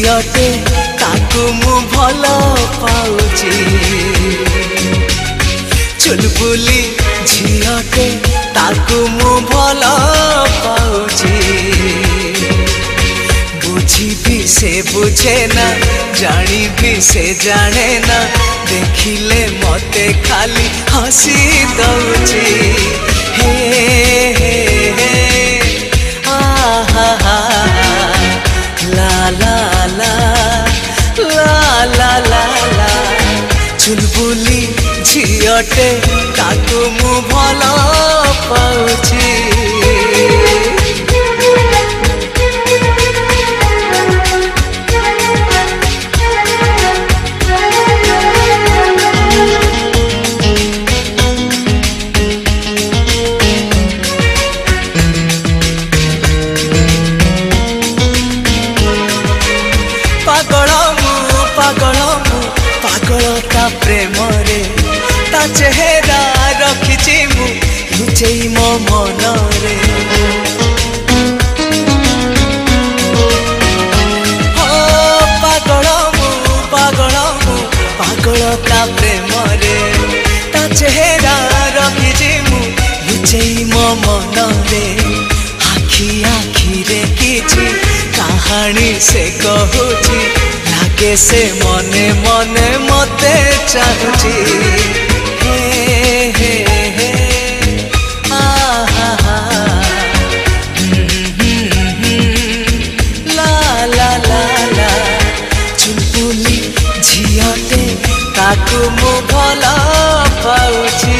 झीटे ताकू मु भल पाउची चुलबुली झीटे ताकू मु भल पाउची बुझी भी से बुझे ना जानी भी से जाने ना देखिले मते खाली हसी दउची हे हे हे ला ला ला ला ला ला ला चुलबुली झीटे ताकू मु भल पाउची पागलता प्रेम रे ता चेहरा रखिची मु लुचेई मो मन रे पागलता प्रेम रे ता चेहरा रखिची मु लुचेई मो मन रे आखी आखी रे किछि कहानी से कहूची लागे से मने मने मते चाहूची हे हे हे ला ला ला ला चुलबुली झीटे ताकू मु भल पाउची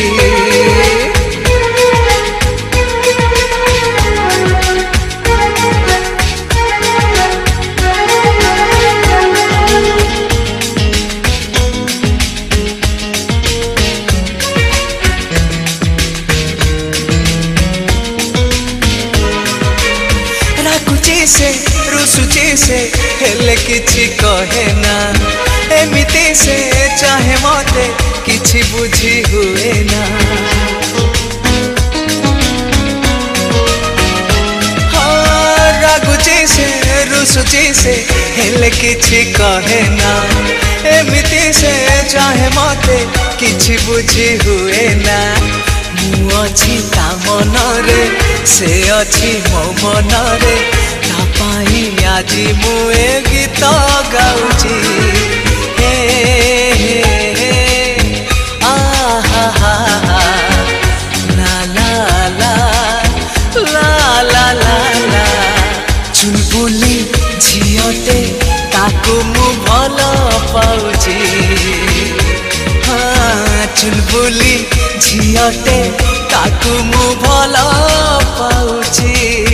से रुसुची से हेले किछि कहे ना एमिति से चाहे मते किछि बुझी हुए ना रागुची से रुसुची से हेले किछि कहे ना एमिति से चाहे मते किछि बुझी हुए ना मु अछि ता मन रे से अछि मो मन रे तापाई आजी मुए गीत गाउची हे हे हे आहा हा ला ला ला ला ला ला ला चुलबुली झीटे ताकू मु भल पाउची हाँ चुलबुली झीटे ताकू मु भल पाउची।